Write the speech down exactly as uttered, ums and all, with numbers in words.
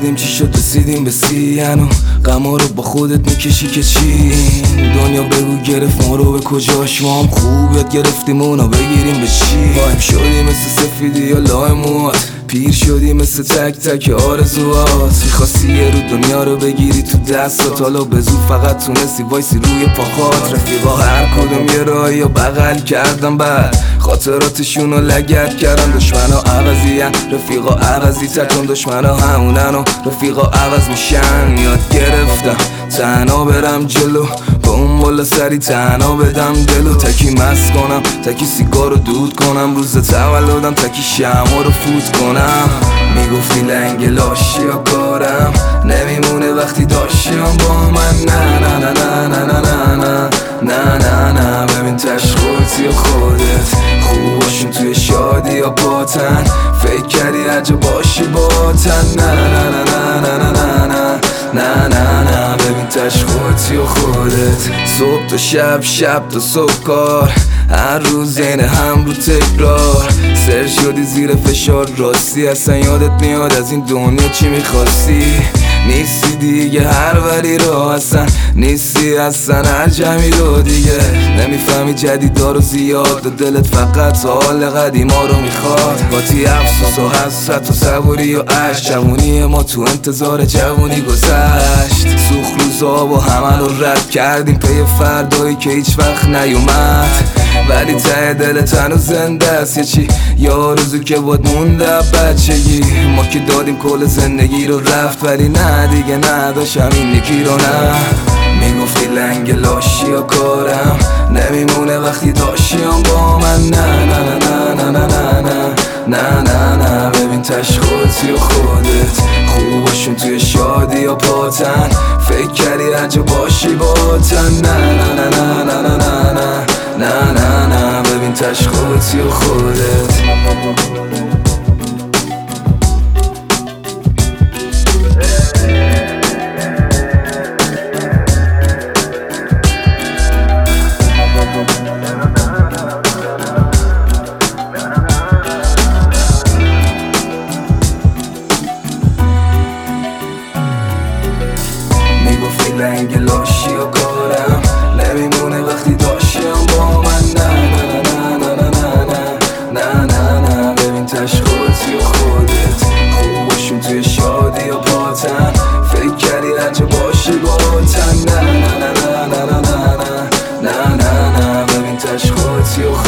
نفهمیدیم چی شد رسیدیم به سیانو غما رو با خودت میکشی که چی دنیا بگو گرفت ما رو به کجاش ما هم خوب یاد گرفتیم اونا بگیریم به چی وایم شدی مثل سفیدی یا لای موات پیر شدی مثل تک تک آرزوات میخواستی یه رو دنیا رو بگیری تو دستات حالا به زور فقط تونستی وایسی روی پاهات رفیقا هر کدوم یه راهی یا بغل کردم بعد خاطراتشون رو لگد کردن دشمنا عوضی هن رفیقا عوضی تکن دشمنا همونن و رفیقا عوض میشن یاد گرفتم تنها برم جلو با اون بالا سری تنها بدم دلو تکی مست کنم تکی سیگار رو دود کنم روز تولدم تکی شمع رو فوت کنم میگفتی لنگ لاشی یا کارم نمیمونه وقتی داشتیم با من نه نه نه نه نه نه نه نه نه نه ببین تش خودتی و خودت خوباشون توی شادی یا پاتن فکر کردی عجب باشی باتن نه نه نه نه نه نه نه نه نه نه ببین تش خودتی و خودت صبح تا شب شب تا صبح کار هر روز این هم رو تکرار سر شدی زیر فشار راستی اصلا یادت میاد از این دنیا چی میخواستی نیستی دیگه هر ولی رو اصلا نیستی اصلا عجمی رو دیگه نمیفهمی جدیدا رو زیاد و دلت فقط حال قدیما رو میخواد باتی افسوس و حسرت و صبوری و عشق جوونی ما تو انتظار جوونی گذشت سوخ روزا و همه رو رد کردیم پی فردایی که هیچ وقت نیومد ولی ته دلت هنوز زنده است یه چی یا روزو که بود مونده بچگی ما که دادیم کل زندگی رو رفت ولی نه دیگه نداشت همین یکی رو نه میگفتی لنگ لاشی یا کارم نمیمونه وقتی داشتیم با من نه نه نه نه نه نه نه نه نه نه ببین تش خودتی و خودت خوباشون توی شادی یا پاتن فکر کردی عجب باشی باتن نه نه نه نه نه نه نه نه نه نه ببین تش خودتی و خودت میگفتی لنگ لاشی و کارم نمیمونه وقتی داشتیم با من نه نه نه نه نه نه نه نه ببین تش خودتی و خودت خوباشون توی شادی و پاتن فکر کردی عجب باشی باتن نه نه نه نه نه نه نه نه نه ببین تش خودتی و